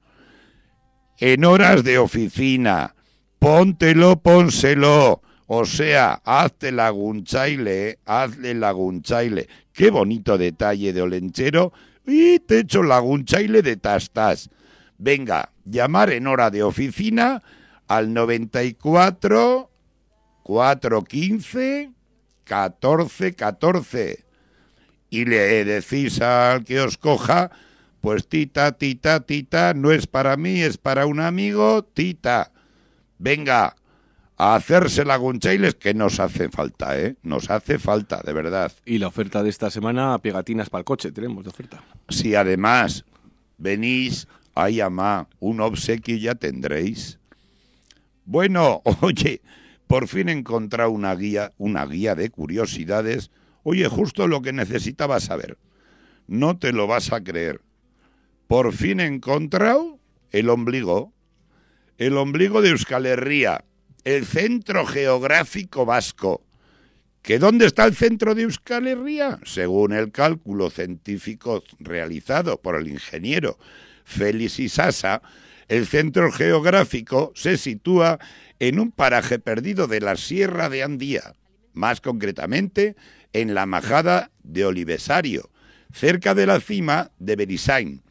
En horas de oficina, póntelo, pónselo. O sea, hazte la gunchaile, hazle la gunchaile. Qué bonito detalle de olenchero. Y te echo la gunchaile de tastas. Venga, llamar en hora de oficina al noventa y cuatro, cuatrocientos quince, catorce catorce. Y le decís al que os coja, pues tita, tita, tita, no es para mí, es para un amigo, tita. Venga, a hacerse la gunchailes, que nos hace falta, ¿eh? Nos hace falta, de verdad. Y la oferta de esta semana, pegatinas para el coche, tenemos de oferta. Si además venís, ay, amá, un obsequio ya tendréis. Bueno, oye, por fin he encontrado una guía, una guía de curiosidades. Oye, justo lo que necesitaba saber. No te lo vas a creer. Por fin he encontrado el ombligo. El ombligo de Euskal Herria. El centro geográfico vasco. ¿Que dónde está el centro de Euskal Herria? Según el cálculo científico realizado por el ingeniero Félix Isasa, el centro geográfico se sitúa en un paraje perdido de la Sierra de Andía, más concretamente en la majada de Olivesario, cerca de la cima de Berissain.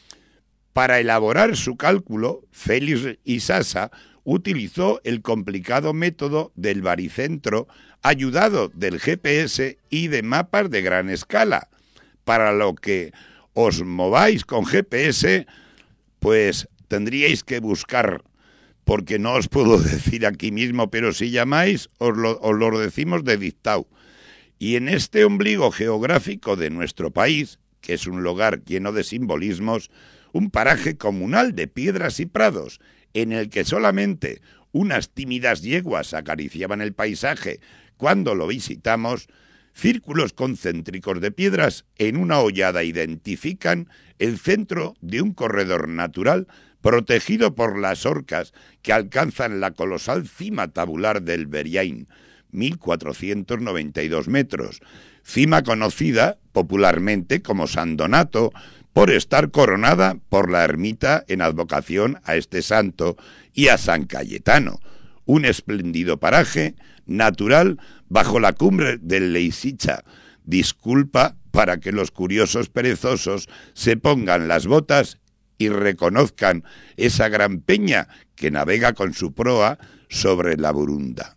Para elaborar su cálculo, Félix Isasa utilizó el complicado método del baricentro, ayudado del G P S y de mapas de gran escala. Para lo que os mováis con G P S, pues tendríais que buscar, porque no os puedo decir aquí mismo, pero si llamáis, os lo, os lo decimos de dictado. Y en este ombligo geográfico de nuestro país, que es un lugar lleno de simbolismos, un paraje comunal de piedras y prados, en el que solamente unas tímidas yeguas acariciaban el paisaje cuando lo visitamos, círculos concéntricos de piedras en una hollada identifican el centro de un corredor natural protegido por las orcas que alcanzan la colosal cima tabular del Beriain, mil cuatrocientos noventa y dos metros, cima conocida popularmente como San Donato, por estar coronada por la ermita en advocación a este santo y a San Cayetano, un espléndido paraje natural bajo la cumbre del Leisicha. Disculpa para que los curiosos perezosos se pongan las botas y reconozcan esa gran peña que navega con su proa sobre la Burunda.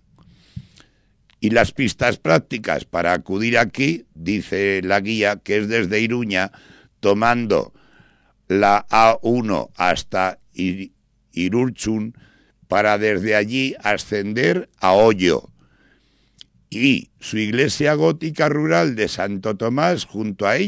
Y las pistas prácticas para acudir aquí, dice la guía, que es desde Iruña, tomando la A uno hasta Ir- Irurtzun, para desde allí ascender a Ollo. Y su iglesia gótica rural de Santo Tomás, junto a ella,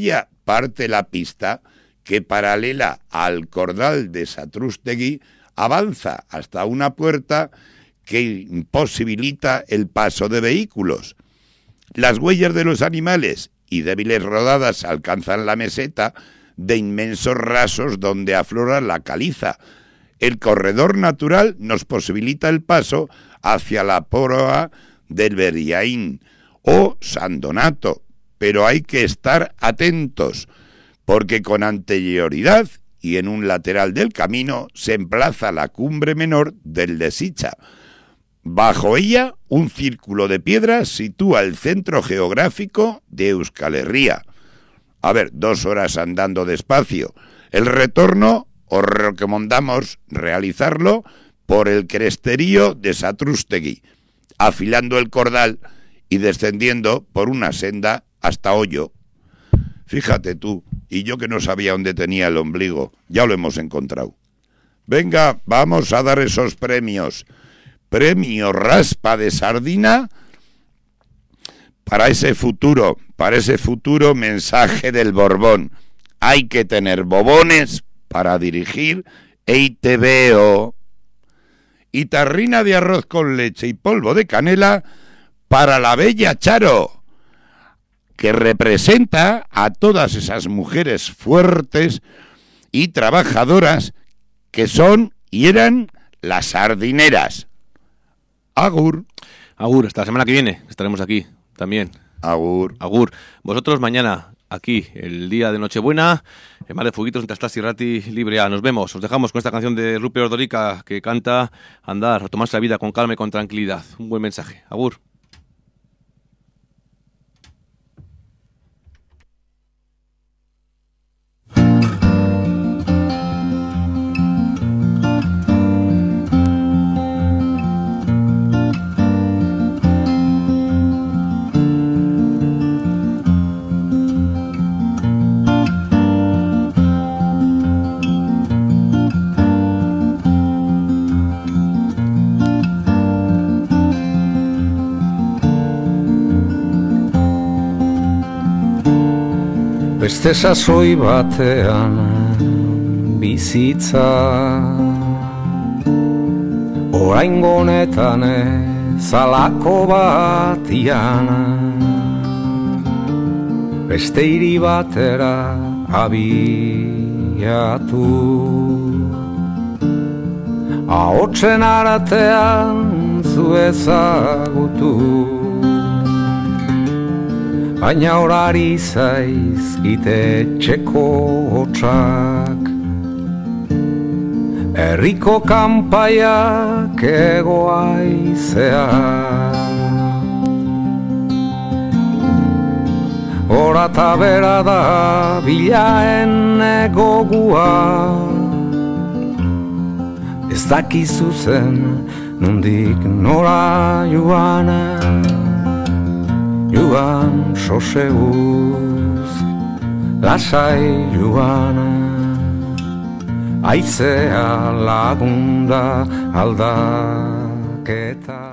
parte la pista que, paralela al cordal de Satrústegui, avanza hasta una puerta que imposibilita el paso de vehículos. Las huellas de los animales y débiles rodadas alcanzan la meseta de inmensos rasos donde aflora la caliza. El corredor natural nos posibilita el paso hacia la proa del Beriaín o San Donato, pero hay que estar atentos, porque con anterioridad y en un lateral del camino se emplaza la cumbre menor del de Sicha. Bajo ella, un círculo de piedras sitúa el centro geográfico de Euskal Herria. A ver, dos horas andando despacio. El retorno os recomendamos realizarlo por el cresterío de Satrústegui, afilando el cordal y descendiendo por una senda hasta Hoyo. Fíjate tú, y yo que no sabía dónde tenía el ombligo, ya lo hemos encontrado. Venga, vamos a dar esos premios. Premio Raspa de Sardina para ese futuro, para ese futuro mensaje del Borbón. Hay que tener bobones para dirigir E I Te Be O. Y tarrina de arroz con leche y polvo de canela para la bella Charo, que representa a todas esas mujeres fuertes y trabajadoras que son y eran las sardineras. Agur. Agur, hasta la semana que viene estaremos aquí también. Agur. Agur. Vosotros mañana aquí, el día de Nochebuena, en Mar de Fueguitos, en Tastas y Rati Libre A. Nos vemos. Os dejamos con esta canción de Rupe Ordorica que canta andar o tomarse la vida con calma y con tranquilidad. Un buen mensaje. Agur. Beste sasoi batean bizitza, oraingo honetan ezalako batian, beste hiri batera abiatu, ahotsen artean zu ezagutu. Baina horari zaizkite etxeko hotsak, herriko kanpaiak egoaizea. Hora ta bera da bilaen egogua, ez dakizu zen nondik nora joan. Joan soseuz, lasai joan, aizea lagunda aldaketa.